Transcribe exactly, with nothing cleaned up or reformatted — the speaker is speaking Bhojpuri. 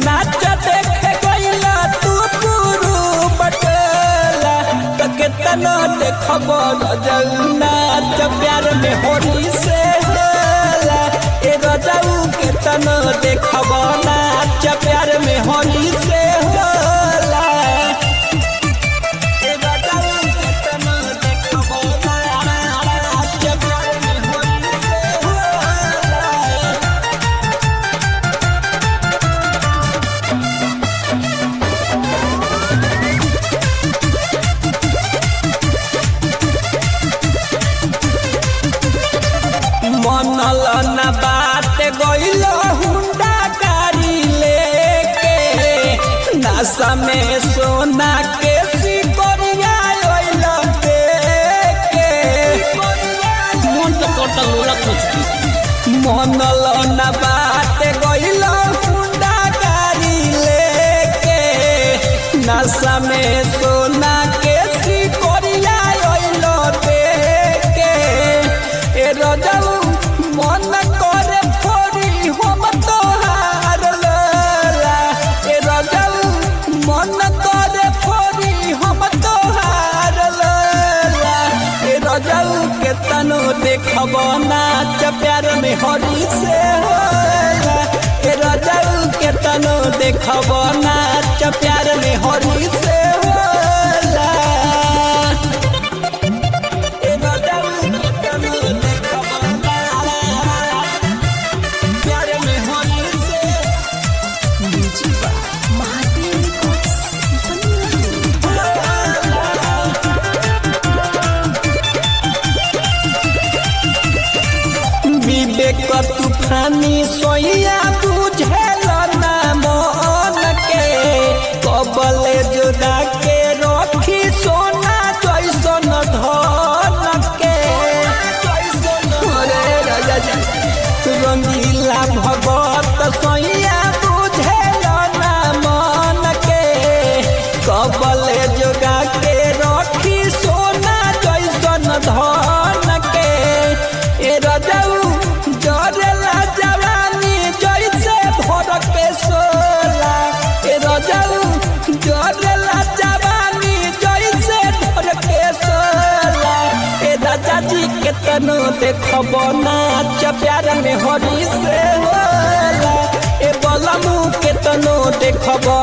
नाच देखे गईला तू गुरु बटला तो केतना देखब रजऊ नाच प्यार में होली से होला ए रजऊ केतना देखब नाच प्यार में होली से होला ए रजऊ केतना देखब नाच प्यार में होली से होला। मनल न बात गइल हुंडा गाड़ी लेके नशा में सोना के सिकरिया ओइल देके मन तो करता लोला कुछ मनल न बात गइल हुंडा गाड़ी लेके नशा में सोना के सिकरिया ओइल देके ए रजऊ मन करे फोरी हम तोहार लला ए रजऊ मन करे फोरी हम तोहार लला ए रजऊ के तनो देखब नाच प्यार में होली से होला ए रजऊ के तनो देखब नाच प्यार में होली से होला ए रजऊ के तनो देखब प्यार में होली से विवेक तूफानी सोइया बुझेल ना मन के कबले जुदा के रखी सोना जैसन धन के अरे राजा जी रंगीला भगत सोइया बुझेल ना मन के कबले जुदा के रखी सोना जैसन धन के ए रजऊ जरेला जवानी जैसे भर के सोला ए रजऊ जरेला जवानी जैसे भर के सोला ए राजा जी के तनो देखब नाच प्यार में होली से होला ए बलमू के तनो देखब